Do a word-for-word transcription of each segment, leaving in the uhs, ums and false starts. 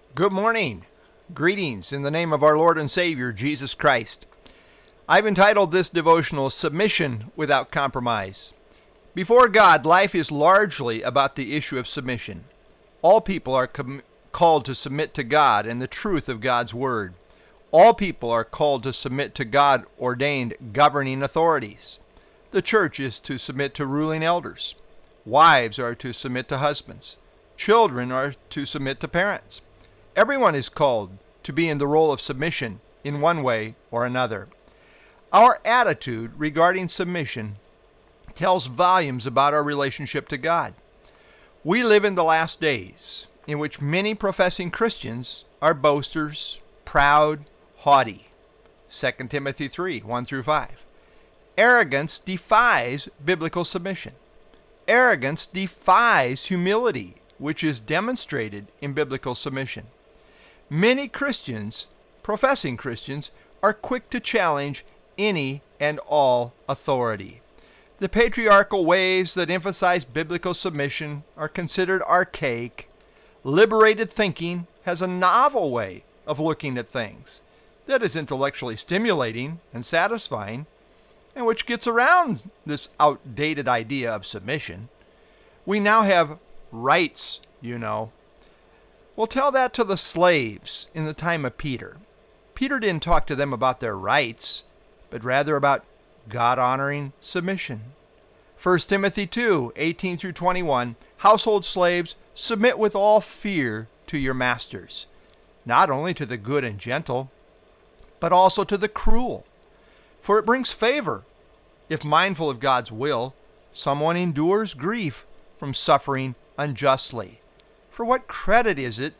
Good morning. Greetings in the name of our Lord and Savior, Jesus Christ. I've entitled this devotional, Submission Without Compromise. Before God, life is largely about the issue of submission. All people are com- called to submit to God and the truth of God's Word. All people are called to submit to God-ordained governing authorities. The church is to submit to ruling elders. Wives are to submit to husbands. Children are to submit to parents. Everyone is called to be in the role of submission in one way or another. Our attitude regarding submission tells volumes about our relationship to God. We live in the last days, in which many professing Christians are boasters, proud, haughty. Second Timothy three, one through five. Arrogance defies biblical submission. Arrogance defies humility, which is demonstrated in biblical submission. Many Christians, professing Christians, are quick to challenge any and all authority. The patriarchal ways that emphasize biblical submission are considered archaic. Liberated thinking has a novel way of looking at things that is intellectually stimulating and satisfying, and which gets around this outdated idea of submission. We now have rights, you know. Well, tell that to the slaves in the time of Peter. Peter didn't talk to them about their rights, but rather about God-honoring submission. First Timothy two, eighteen through twenty-one, household slaves, submit with all fear to your masters, not only to the good and gentle, but also to the cruel. For it brings favor, if mindful of God's will, someone endures grief from suffering unjustly. For what credit is it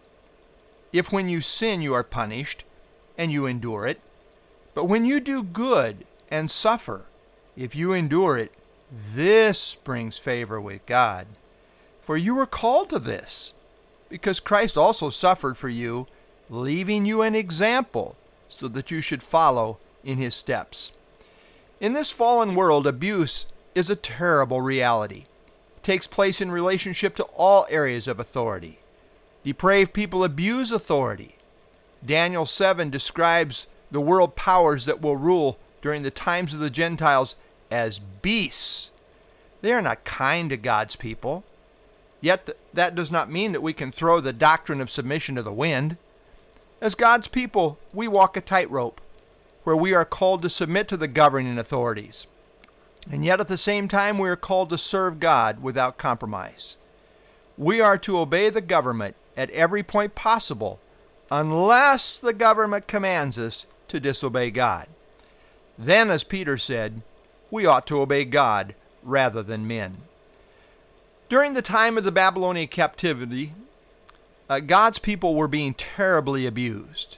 if when you sin you are punished, and you endure it? But when you do good and suffer, if you endure it, this brings favor with God. For you were called to this, because Christ also suffered for you, leaving you an example, so that you should follow in his steps. In this fallen world, abuse is a terrible reality. It takes place in relationship to all areas of authority. Depraved people abuse authority. Daniel seven describes the world powers that will rule during the times of the Gentiles as beasts. They are not kind to God's people. Yet th- that does not mean that we can throw the doctrine of submission to the wind. As God's people, we walk a tightrope where we are called to submit to the governing authorities. And yet at the same time, we are called to serve God without compromise. We are to obey the government at every point possible, unless the government commands us to disobey God. Then, as Peter said, we ought to obey God rather than men. During the time of the Babylonian captivity, uh, God's people were being terribly abused.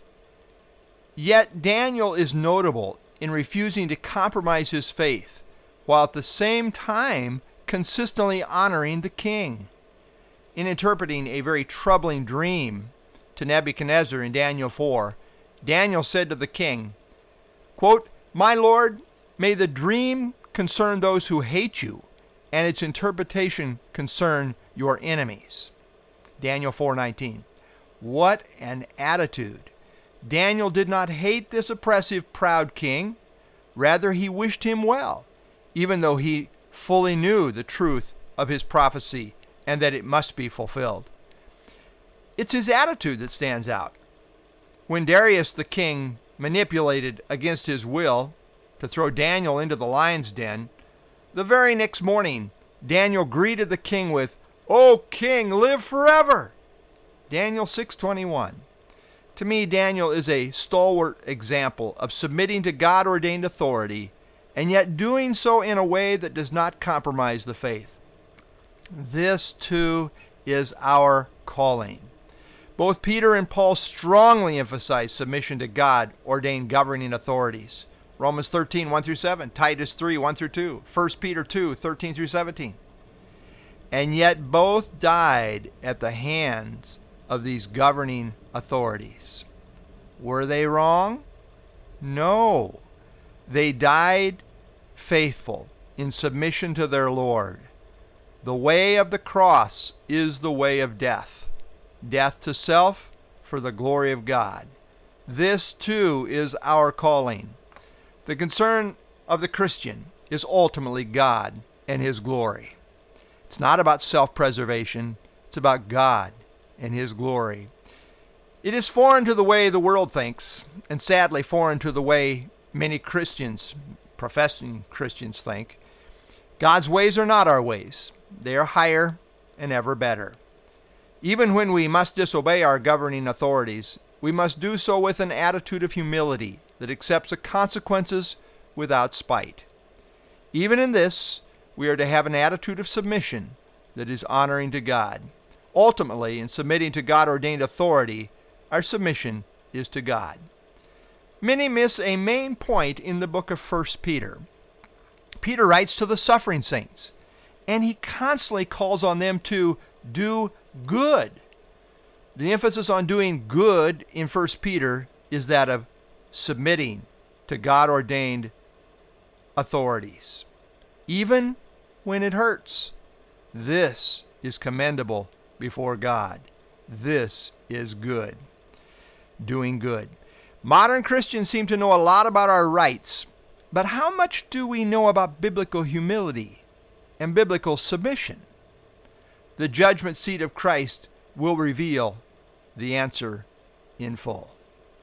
Yet Daniel is notable in refusing to compromise his faith, while at the same time consistently honoring the king. In interpreting a very troubling dream to Nebuchadnezzar in Daniel four, Daniel said to the king, quote, "My Lord, may the dream concern those who hate you, and its interpretation concern your enemies." Daniel four nineteen. What an attitude! Daniel did not hate this oppressive, proud king. Rather, he wished him well, even though he fully knew the truth of his prophecy and that it must be fulfilled. It's his attitude that stands out. When Darius the king manipulated against his will to throw Daniel into the lion's den, the very next morning, Daniel greeted the king with, "O king, live forever!" Daniel six twenty-one. To me, Daniel is a stalwart example of submitting to God-ordained authority, and yet doing so in a way that does not compromise the faith. This, too, is our calling. Both Peter and Paul strongly emphasize submission to God-ordained governing authorities. Romans thirteen, one through seven, Titus three, one through two, First Peter two, thirteen through seventeen. And yet both died at the hands of these governing authorities. Were they wrong? No. They died faithful in submission to their Lord. The way of the cross is the way of death. Death to self for the glory of God. This too is our calling. The concern of the Christian is ultimately God and His glory. It's not about self-preservation. It's about God and His glory. It is foreign to the way the world thinks, and sadly foreign to the way many Christians, professing Christians, think. God's ways are not our ways. They are higher and ever better. Even when we must disobey our governing authorities, we must do so with an attitude of humility that accepts the consequences without spite. Even in this, we are to have an attitude of submission that is honoring to God. Ultimately, in submitting to God-ordained authority, our submission is to God. Many miss a main point in the book of First Peter. Peter writes to the suffering saints, and he constantly calls on them to do good. The emphasis on doing good in First Peter is that of submitting to God-ordained authorities, even when it hurts. This is commendable before God. This is good. Doing good. Modern Christians seem to know a lot about our rights, but how much do we know about biblical humility and biblical submission? The judgment seat of Christ will reveal the answer in full.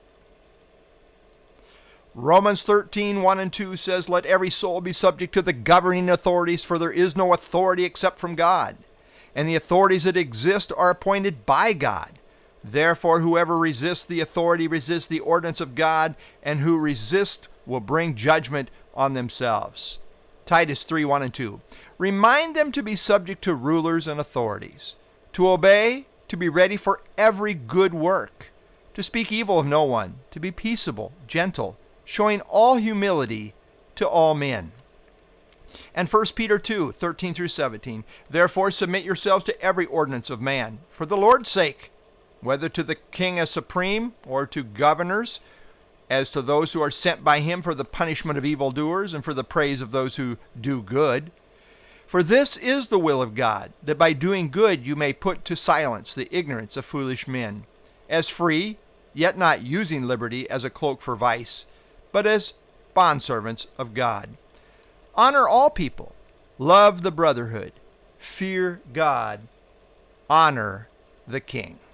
Romans thirteen, one and two says, "Let every soul be subject to the governing authorities, for there is no authority except from God, and the authorities that exist are appointed by God. Therefore, whoever resists the authority resists the ordinance of God, and who resist will bring judgment on themselves." Titus three, one and two. Remind them to be subject to rulers and authorities, to obey, to be ready for every good work, to speak evil of no one, to be peaceable, gentle, showing all humility to all men. And First Peter two, thirteen through seventeen. "Therefore submit yourselves to every ordinance of man, for the Lord's sake, whether to the king as supreme, or to governors, as to those who are sent by him for the punishment of evildoers and for the praise of those who do good. For this is the will of God, that by doing good you may put to silence the ignorance of foolish men, as free, yet not using liberty as a cloak for vice, but as bondservants of God. Honor all people, love the brotherhood, fear God, honor the king."